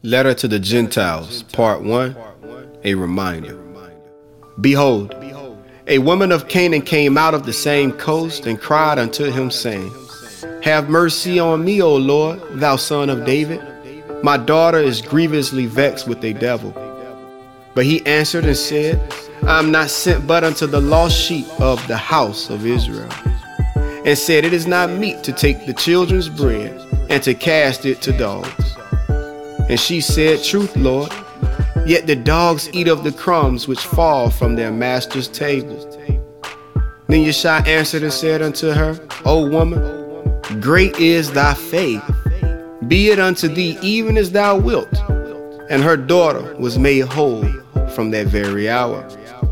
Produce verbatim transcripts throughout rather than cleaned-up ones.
Letter to the Gentiles, Part one, a reminder. Behold, a woman of Canaan came out of the same coast and cried unto him, saying, Have mercy on me, O Lord, thou son of David. My daughter is grievously vexed with a devil. But he answered and said, I am not sent but unto the lost sheep of the house of Israel. And said, It is not meet to take the children's bread and to cast it to dogs. And she said, Truth, Lord, yet the dogs eat of the crumbs which fall from their master's table. Then Yeshua answered and said unto her, O woman, great is thy faith. Be it unto thee even as thou wilt. And her daughter was made whole from that very hour.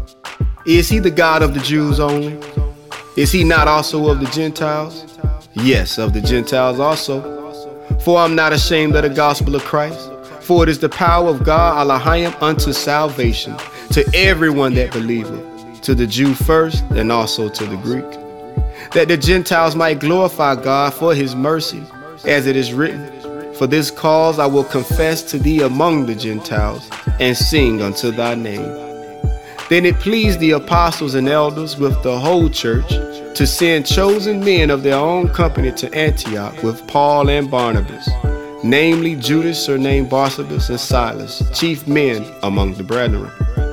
Is he the God of the Jews only? Is he not also of the Gentiles? Yes, of the Gentiles also. For I am not ashamed of the gospel of Christ, for it is the power of God Elohim unto salvation, to everyone that believeth, to the Jew first, and also to the Greek, that the Gentiles might glorify God for his mercy, as it is written, For this cause I will confess to thee among the Gentiles, and sing unto thy name. Then it pleased the apostles and elders with the whole church to send chosen men of their own company to Antioch with Paul and Barnabas, namely Judas surnamed Barsabas and Silas, chief men among the brethren.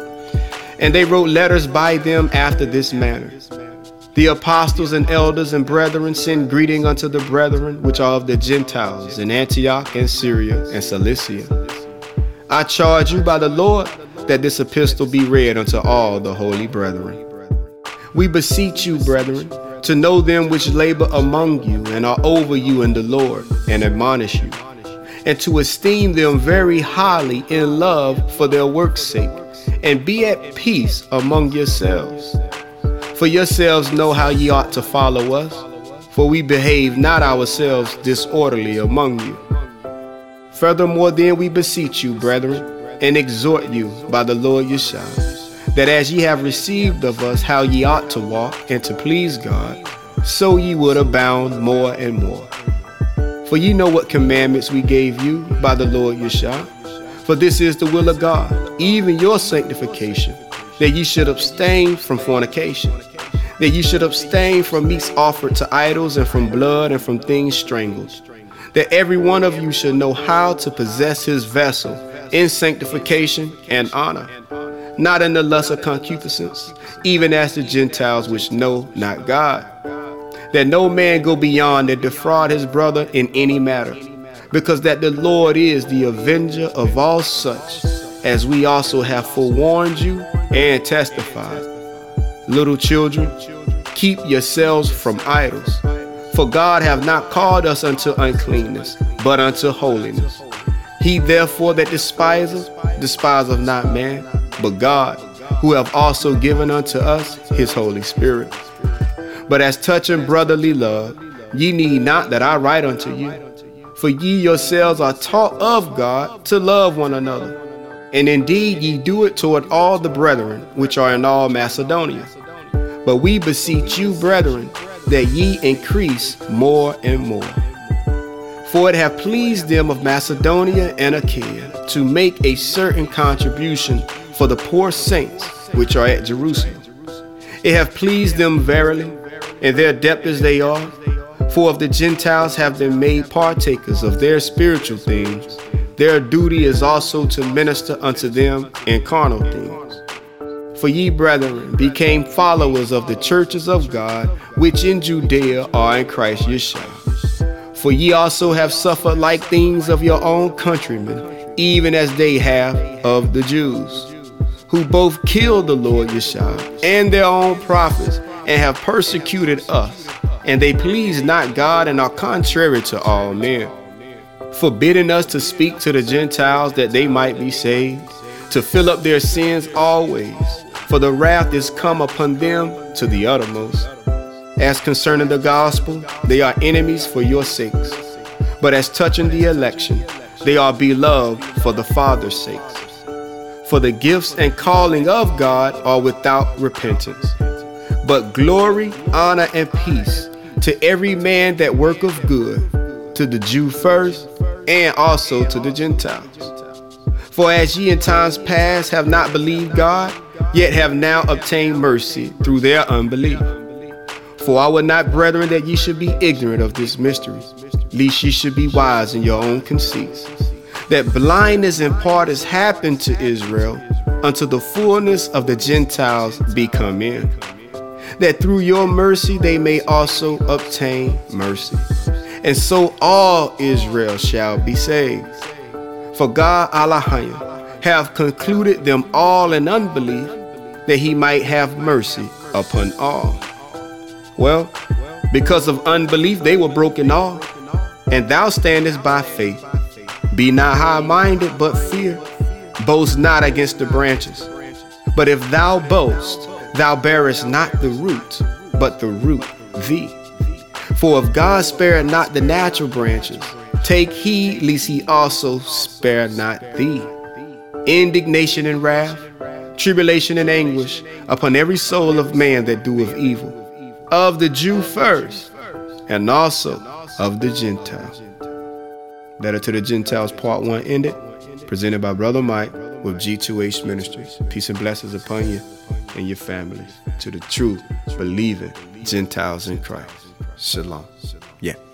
And they wrote letters by them after this manner. The apostles and elders and brethren send greeting unto the brethren which are of the Gentiles in Antioch and Syria and Cilicia. I charge you by the Lord that this epistle be read unto all the holy brethren. We beseech you, brethren, to know them which labor among you and are over you in the Lord, and admonish you, and to esteem them very highly in love for their work's sake, and be at peace among yourselves. For yourselves know how ye ought to follow us, for we behave not ourselves disorderly among you. Furthermore then we beseech you, brethren, and exhort you by the Lord Yeshua, that as ye have received of us how ye ought to walk and to please God, so ye would abound more and more. For ye know what commandments we gave you by the Lord Yeshua. For this is the will of God, even your sanctification, that ye should abstain from fornication, that ye should abstain from meats offered to idols, and from blood, and from things strangled, that every one of you should know how to possess his vessel in sanctification and honor, not in the lust of concupiscence, even as the Gentiles which know not God, that no man go beyond and defraud his brother in any matter, because that the Lord is the avenger of all such, as we also have forewarned you and testified. Little children, keep yourselves from idols, for God hath not called us unto uncleanness, but unto holiness. He therefore that despiseth, despiseth not man, but God, who hath also given unto us his Holy Spirit. But as touching brotherly love, ye need not that I write unto you, for ye yourselves are taught of God to love one another. And indeed ye do it toward all the brethren which are in all Macedonia. But we beseech you, brethren, that ye increase more and more. For it hath pleased them of Macedonia and Achaia to make a certain contribution for the poor saints which are at Jerusalem. It hath pleased them verily, and their debtors they are, for if the Gentiles have been made partakers of their spiritual things, their duty is also to minister unto them in carnal things. For ye, brethren, became followers of the churches of God, which in Judea are in Christ Yeshua. For ye also have suffered like things of your own countrymen, even as they have of the Jews, who both killed the Lord Yeshua and their own prophets, and have persecuted us, and they please not God and are contrary to all men, forbidding us to speak to the Gentiles that they might be saved, to fill up their sins always, for the wrath is come upon them to the uttermost. As concerning the gospel, they are enemies for your sakes, but as touching the election, they are beloved for the Father's sakes. For the gifts and calling of God are without repentance. But glory, honor, and peace to every man that worketh good, to the Jew first, and also to the Gentiles. For as ye in times past have not believed God, yet have now obtained mercy through their unbelief. For I would not, brethren, that ye should be ignorant of this mystery, lest ye should be wise in your own conceits, that blindness in part has happened to Israel, until the fullness of the Gentiles be come in, that through your mercy they may also obtain mercy. And so all Israel shall be saved. For God Elohim hath concluded them all in unbelief, that he might have mercy upon all. Well, because of unbelief they were broken off, and thou standest by faith. Be not high-minded, but fear. Boast not against the branches. But if thou boast, thou bearest not the root, but the root thee. For if God spared not the natural branches, take heed lest he also spare not thee. Indignation and wrath, tribulation and anguish upon every soul of man that doeth evil, of the Jew first, and also of the Gentile. Letter to the Gentiles, part one ended. Presented by Brother Mike with G two H Ministries. Peace and blessings upon you and your families. To the true, believing Gentiles in Christ. Shalom. Yeah.